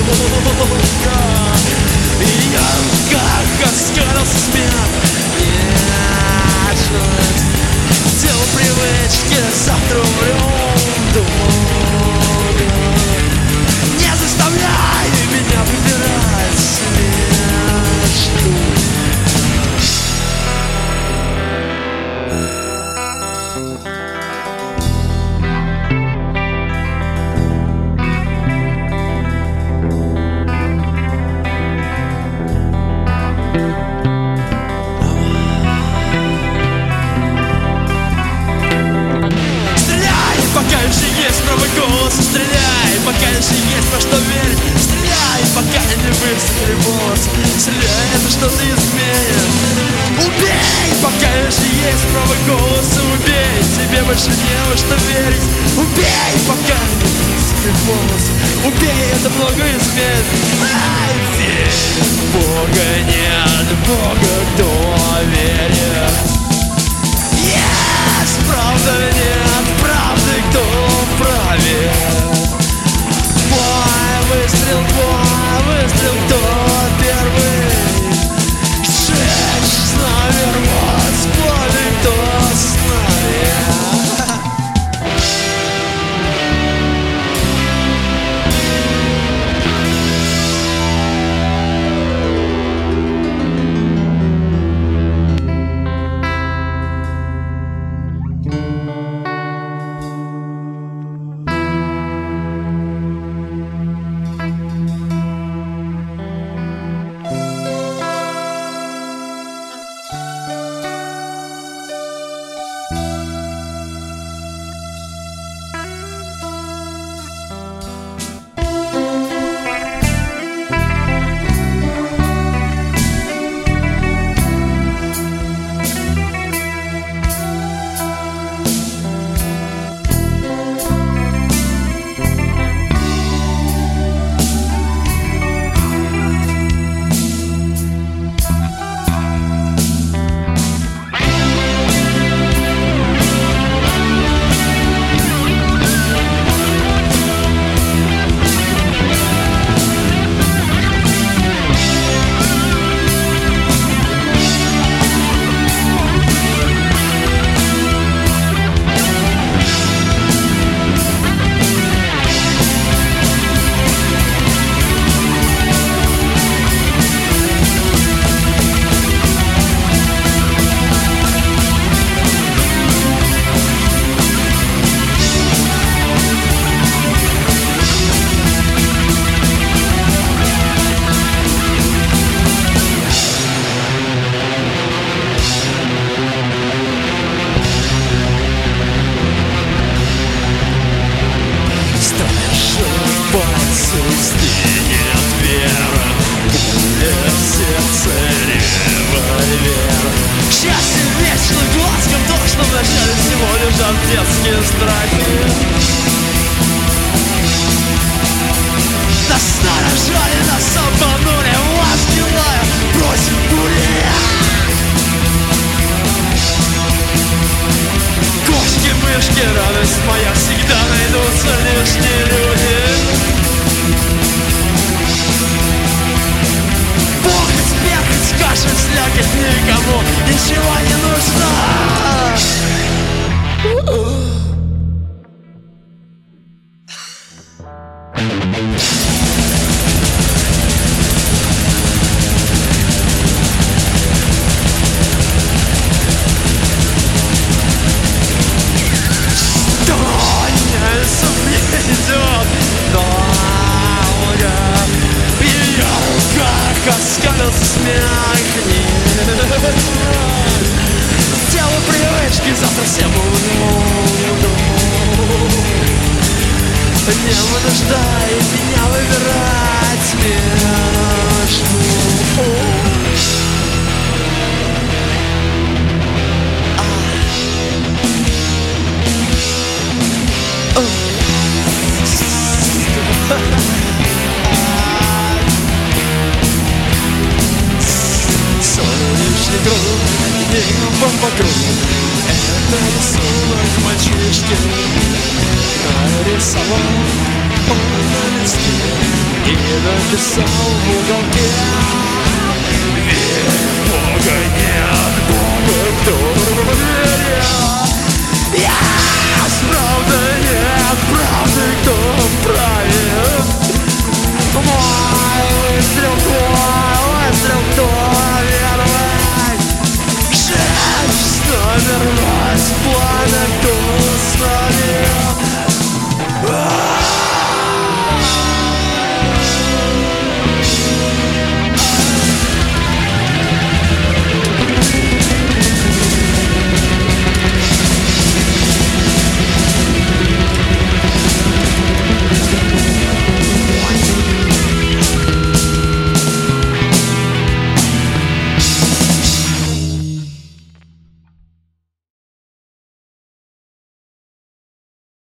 Я как оскалился смех. Нежность, дело привычки, завтра умрем, думаю. Не заставляй меня выбирать между. Пока еще есть правый голос, стреляй, пока еще есть во что верить. Стреляй, пока не высохли волосы. Стреляй, это что-то изменит. Убей, пока еще есть правый голос, и убей, тебе больше не во что верить. Убей, пока не высохли волосы. Убей, это много изменит. Ай, верь, Бога нет, Бога кто верит. Есть, правда нет, правды кто правит. Твой выстрел, кто первый. Сжечь знамя рвать, планы кто с нами. Детские страхи. Нас нарожали, нас обманули, вас гилая против бури. Кошки-мышки, радость моя, всегда найдутся лишние люди. Похоть, перхоть, кашель, слякоть, никому ничего не нужно. Оскалился смех. Дело привычки, завтра все будут. Не вынуждай меня выбирать между. Солнечный круг, небо вокруг. Это рисунок мальчишки нарисовал. Он листе и написал в уголке: верь, Бога нет, Бога кто верит. Правда нет, правда